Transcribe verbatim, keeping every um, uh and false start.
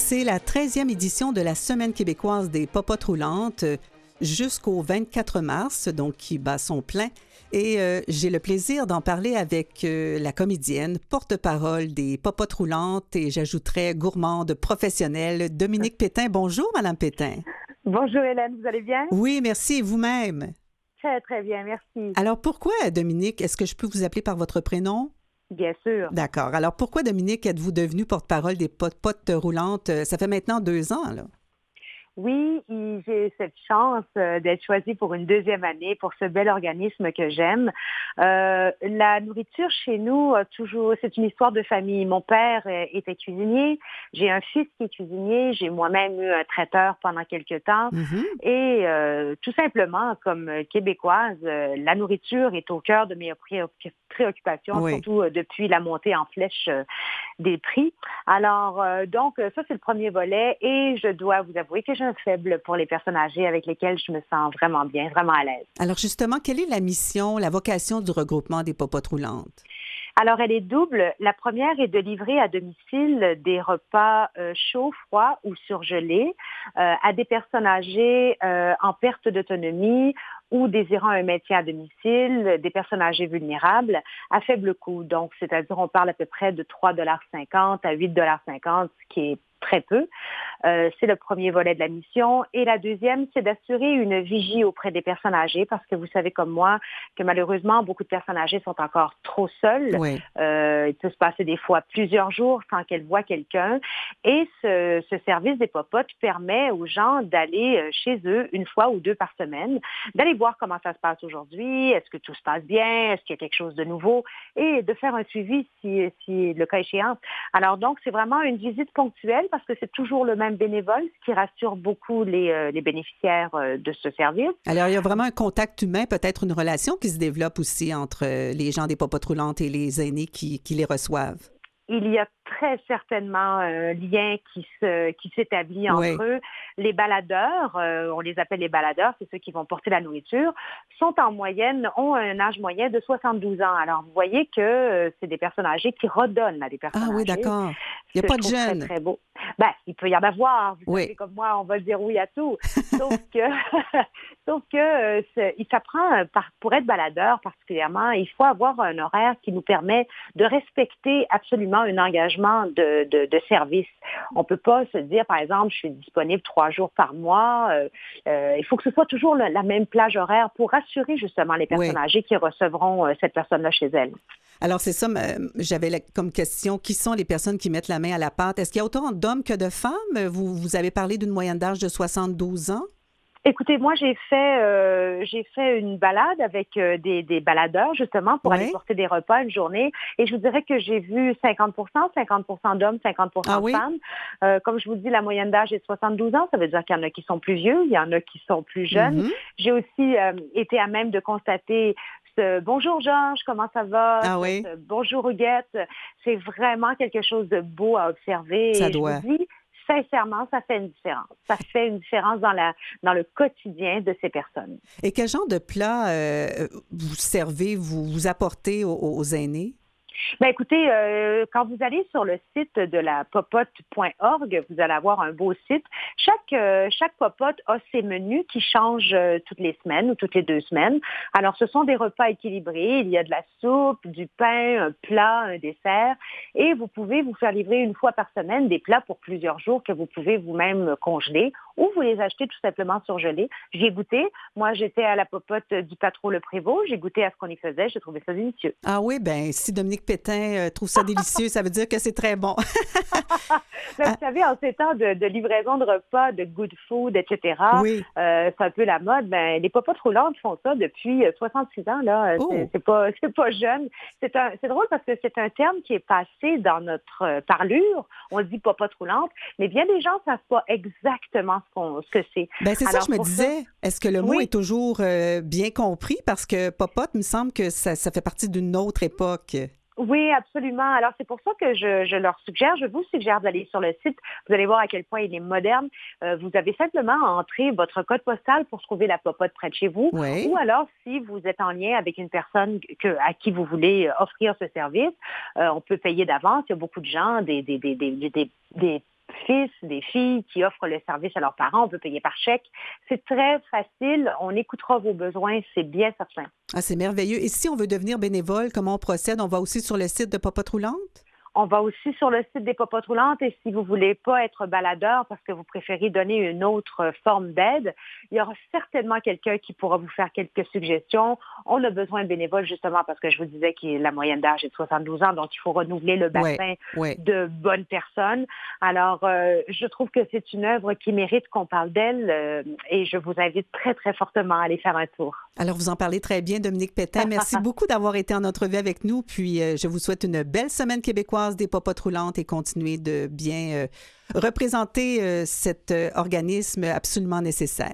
C'est la treizième édition de la Semaine québécoise des popotes roulantes euh, jusqu'au vingt-quatre mars, donc qui bat son plein. Et euh, j'ai le plaisir d'en parler avec euh, la comédienne, porte-parole des popotes roulantes et j'ajouterais gourmande professionnelle, Dominique Pétain. Bonjour, Madame Pétain. Bonjour Hélène, vous allez bien? Oui, merci. Et vous-même? Très, très bien, merci. Alors pourquoi, Dominique, est-ce que je peux vous appeler par votre prénom? Bien sûr. D'accord. Alors pourquoi, Dominique, êtes-vous devenue porte-parole des popotes roulantes? Ça fait maintenant deux ans, là. Oui, j'ai cette chance d'être choisie pour une deuxième année pour ce bel organisme que j'aime. Euh, la nourriture chez nous, toujours, c'est une histoire de famille. Mon père était cuisinier, j'ai un fils qui est cuisinier, j'ai moi-même eu un traiteur pendant quelques temps. Mm-hmm. Et euh, tout simplement, comme québécoise, euh, la nourriture est au cœur de mes préoccupations, Oui. surtout euh, depuis la montée en flèche euh, des prix. Alors, euh, donc, ça, c'est le premier volet. Et je dois vous avouer que j'ai un faible pour les personnes âgées avec lesquelles je me sens vraiment bien, vraiment à l'aise. Alors justement, quelle est la mission, la vocation du regroupement des popotes roulantes? Alors, elle est double. La première est de livrer à domicile des repas euh, chauds, froids ou surgelés euh, à des personnes âgées euh, en perte d'autonomie ou désirant un maintien à domicile, des personnes âgées vulnérables à faible coût. Donc, c'est-à-dire, on parle à peu près de trois dollars cinquante à huit dollars cinquante, ce qui est très peu. Euh, c'est le premier volet de la mission. Et la deuxième, c'est d'assurer une vigie auprès des personnes âgées parce que vous savez comme moi que malheureusement, beaucoup de personnes âgées sont encore trop seules. Oui. Euh, il peut se passer des fois plusieurs jours sans qu'elles voient quelqu'un. Et ce, ce service des popotes permet aux gens d'aller chez eux une fois ou deux par semaine, d'aller voir comment ça se passe aujourd'hui, est-ce que tout se passe bien, est-ce qu'il y a quelque chose de nouveau et de faire un suivi si, si le cas échéant. Alors donc, c'est vraiment une visite ponctuelle parce que c'est toujours le même bénévole, ce qui rassure beaucoup les, euh, les bénéficiaires euh, de ce service. Alors, il y a vraiment un contact humain, peut-être une relation qui se développe aussi entre euh, les gens des popotes roulantes et les aînés qui, qui les reçoivent. Il y a très certainement un lien qui se qui s'établit entre Oui. eux. Les baladeurs, euh, on les appelle les baladeurs, c'est ceux qui vont porter la nourriture, sont en moyenne, ont un âge moyen de soixante-douze ans. Alors, vous voyez que euh, c'est des personnes âgées qui redonnent à des personnes Ah oui, âgées. d'accord. Il n'y a pas de jeunes. Très, très beau. Ben, il peut y en avoir. Vous Oui. savez, comme moi, on va dire oui à tout. Sauf que, sauf que euh, ça prend, pour être baladeur particulièrement, il faut avoir un horaire qui nous permet de respecter absolument un engagement de, de, de service. On ne peut pas se dire, par exemple, je suis disponible trois jours par mois. Euh, euh, il faut que ce soit toujours le, la même plage horaire pour rassurer justement les personnes Oui. âgées qui recevront euh, cette personne-là chez elles. Alors, c'est ça, j'avais la, comme question, qui sont les personnes qui mettent la main à la pâte? Est-ce qu'il y a autant d'hommes que de femmes? Vous, vous avez parlé d'une moyenne d'âge de soixante-douze ans? Écoutez, moi, j'ai fait euh, j'ai fait une balade avec euh, des, des baladeurs, justement, pour Oui. aller porter des repas une journée. Et je vous dirais que j'ai vu cinquante pour cent, cinquante pour cent d'hommes, cinquante pour cent Ah de oui? femmes. Euh, comme je vous dis, la moyenne d'âge est de soixante-douze ans. Ça veut dire qu'il y en a qui sont plus vieux, il y en a qui sont plus jeunes. Mm-hmm. J'ai aussi euh, été à même de constater ce bonjour Georges, comment ça va? Ah Ce, oui? ce bonjour Huguette. C'est vraiment quelque chose de beau à observer. Ça Et doit. je vous dis, sincèrement, ça fait une différence. Ça fait une différence dans, la, dans le quotidien de ces personnes. Et quel genre de plat euh, vous servez, vous, vous apportez aux, aux aînés? Ben écoutez, euh, quand vous allez sur le site de la popote point org, vous allez avoir un beau site. Chaque euh, chaque popote a ses menus qui changent euh, toutes les semaines ou toutes les deux semaines. Alors, ce sont des repas équilibrés. Il y a de la soupe, du pain, un plat, un dessert. Et vous pouvez vous faire livrer une fois par semaine des plats pour plusieurs jours que vous pouvez vous-même congeler ou vous les achetez tout simplement surgelés. J'ai goûté. Moi, j'étais à la popote du Patro Le Prévost. J'ai goûté à ce qu'on y faisait. J'ai trouvé ça délicieux. Ah oui, bien, si Dominique Pétain euh, trouve ça délicieux, ça veut dire que c'est très bon. Mais vous savez, en ces temps de, de livraison de repas, de good food, et cetera, Oui. euh, c'est un peu la mode. Ben, les popotes roulantes font ça depuis soixante-six ans. Là, Oh. c'est, c'est pas, c'est pas jeune. C'est, un, c'est drôle parce que c'est un terme qui est passé dans notre euh, parlure. On dit popote roulante, mais bien des gens ne savent pas exactement ce, qu'on, ce que c'est. Ben c'est Alors, ça, je me pour disais. ça, Est-ce que le mot oui. est toujours euh, bien compris? Parce que popote, il me semble que ça, ça fait partie d'une autre époque. Oui, absolument. Alors, c'est pour ça que je, je leur suggère, je vous suggère d'aller sur le site. Vous allez voir à quel point il est moderne. Euh, vous avez simplement à entrer votre code postal pour trouver la popote près de chez vous. Oui. Ou alors, si vous êtes en lien avec une personne que, à qui vous voulez offrir ce service, euh, on peut payer d'avance. Il y a beaucoup de gens, des, des, des, des, des, des fils, des filles qui offrent le service à leurs parents. On peut payer par chèque. C'est très facile. On écoutera vos besoins, c'est bien certain. Ah, c'est merveilleux. Et si on veut devenir bénévole, comment on procède? On va aussi sur le site de Popote Roulante? On va aussi sur le site des Popotes Roulantes et si vous ne voulez pas être baladeur parce que vous préférez donner une autre forme d'aide, il y aura certainement quelqu'un qui pourra vous faire quelques suggestions. On a besoin de bénévoles justement parce que je vous disais que la moyenne d'âge est de soixante-douze ans, donc il faut renouveler le bassin ouais, ouais. de bonnes personnes. Alors, euh, je trouve que c'est une œuvre qui mérite qu'on parle d'elle euh, et je vous invite très, très fortement à aller faire un tour. Alors, vous en parlez très bien, Dominique Pétain. Merci beaucoup d'avoir été en entrevue avec nous. Puis, euh, je vous souhaite une belle semaine québécoise des Popotes Roulantes et continuer de bien euh, représenter euh, cet euh, organisme absolument nécessaire.